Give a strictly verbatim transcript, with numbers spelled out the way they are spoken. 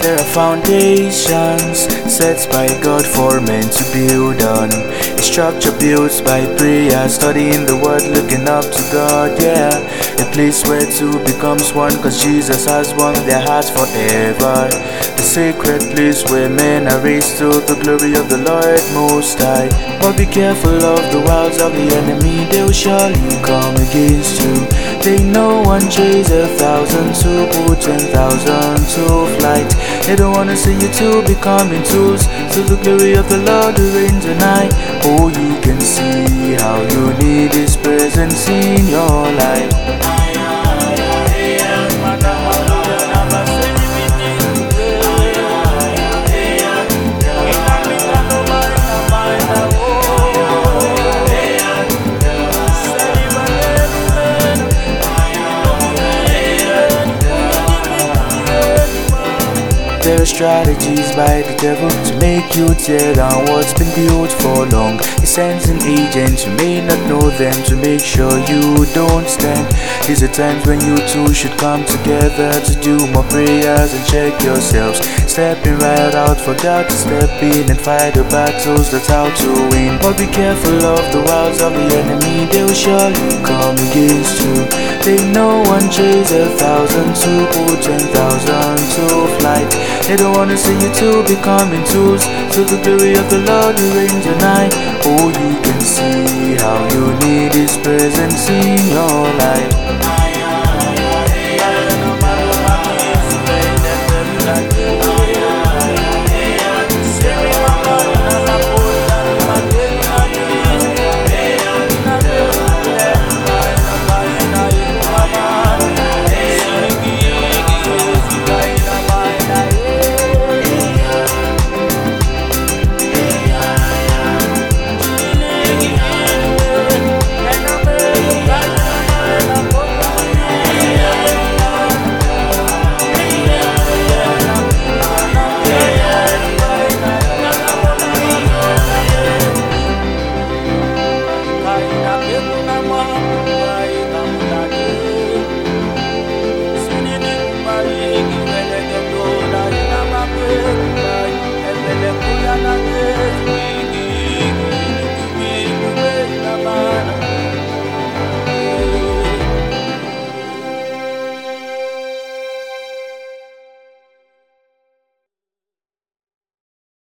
There are foundations set by God for men to build on. A structure built by prayer, studying the word, looking up to God, yeah. A place where two becomes one, cause Jesus has won their hearts forever. The sacred place where men are raised to the glory of the Lord Most High. But be careful of the wiles of the enemy, they'll surely come against you. They know one chase a thousand, two put ten thousand to flight. They don't wanna see you two becoming tools to the glory of the Lord who reigns tonight. Oh, you can see how you need His presence in your life. There are strategies by the devil to make you tear down what's been built for long. He sends an agent, you may not know them, to make sure you don't stand. These are times when you two should come together to do more prayers and check yourselves. Stepping right out for God to step in and fight the battles, that's how to win. But be careful of the wiles of the enemy, they'll surely come against you. They know one chase a thousand, two put ten thousand to flight. They don't wanna see you two becoming tools to the glory of the Lord who reigns tonight. Oh, you can see how you need His presence in your life.